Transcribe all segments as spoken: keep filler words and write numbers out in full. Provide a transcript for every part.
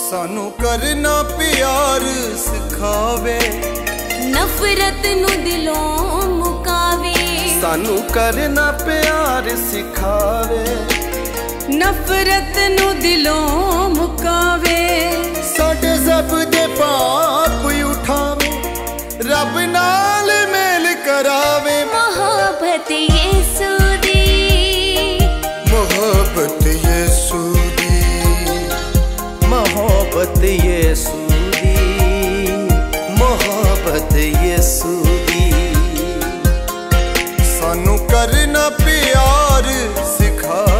सानू करना प्यार सिखावे, नफरत नू दिलों मुकावे। सानू करना प्यार सिखावे, नफरत नू दिलों मुकावे। साडे सब दे पाप उठावे, रब नाल मेल करावे। मोहब्बत यीशु दी, मोहब्बत यीशु दी, मोहब्बत यीशु दी, मोहब्बत यीशु दी। सानू करना प्यार सिखावे।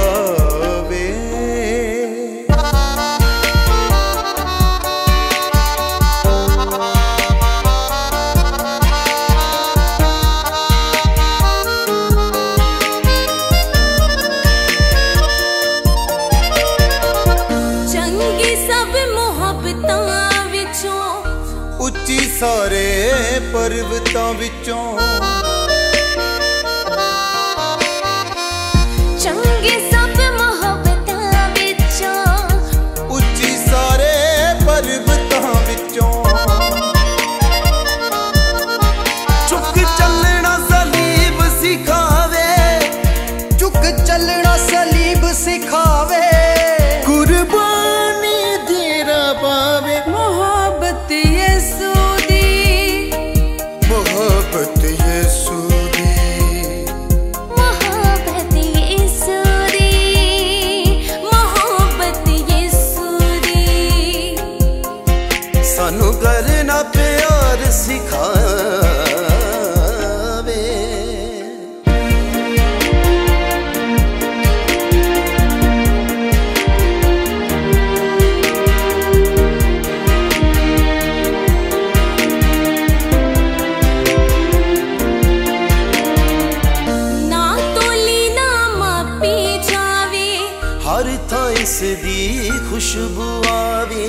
उच्ची सारे पर्वतां विचों, चंगे सब मोहब्बतां विचों। उच्ची सारे पर्वतां विचों, चुक चलना सलीब सिखावे, चुक चलना सलीब सिखावे। कुर्बानी तेरा पावे। मोहब्बत यीशु दी, मोहब्बत यीशु दी, मोहब्बत यीशु दी, मोहब्बत यीशु दी। सानू करना प्यार सिखावे। हर थां इसदी खुशबू आवे,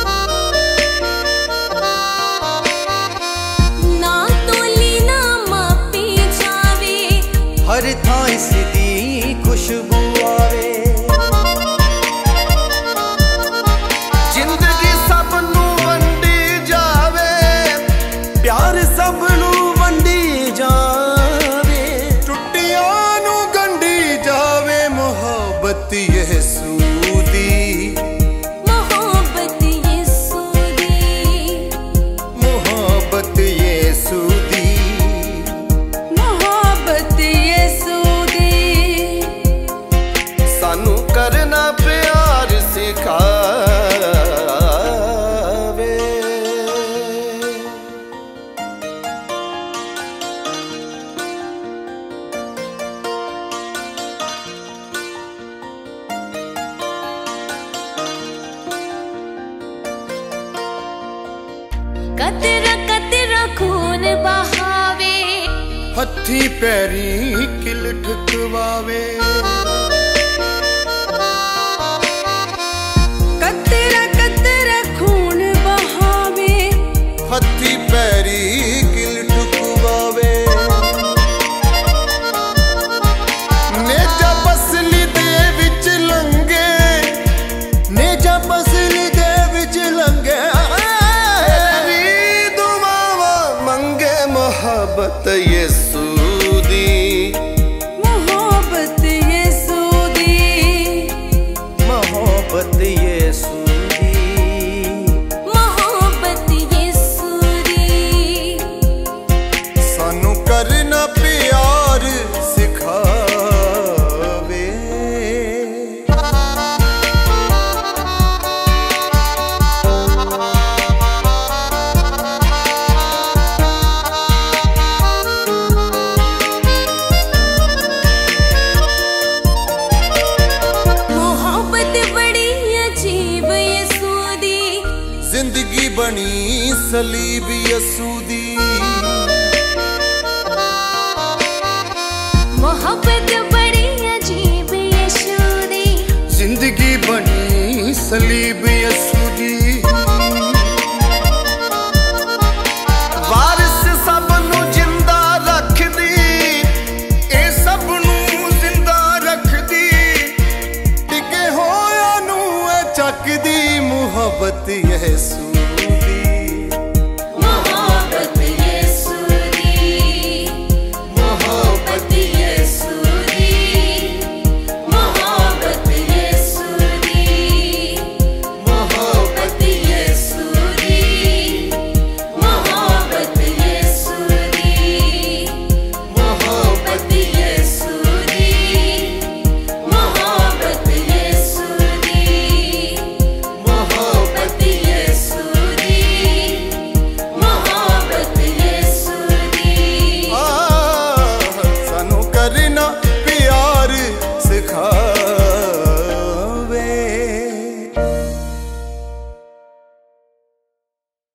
ना तोली ना मापी जावे। हर थां इसदी खुशबू आवे। जिंदगी सबनू वंडी जावे, प्यार सबनू वंडी जावे। टुटियां नू गंढी जावे। मोहब्बत यीशु दी, मोहब्बत यीशु दी, मोहब्बत यीशु दी, मोहब्बत यीशु दी। सानू करना प्यार सिखावे। कतरा कतरा खून बहावे, हथी पैरी किल ठुकवावे। कतरा कतरा खून बहावे, हथी पैरी किल ठुकवावे। नेजा बसली दे विच लंगे, नेजा बसली दे विच लंगे। मोहब्बत यीशु दी, मोहब्बत यीशु दी, मोहब्बत यीशु दी, मोहब्बत यीशु दी। सानू करना प्यार सिखावे। जिंदगी बनी सलीब यीशु दी, मोहब्बत बड़ी अजीब यीशु दी। जिंदगी बनी सलीब यीशु दी। वारिस सबनू जिंदा रख दी, ए सबनू जिंदा रख दी। टिके होया नू चक दी। मुहब्बत मोहब्बत यीशु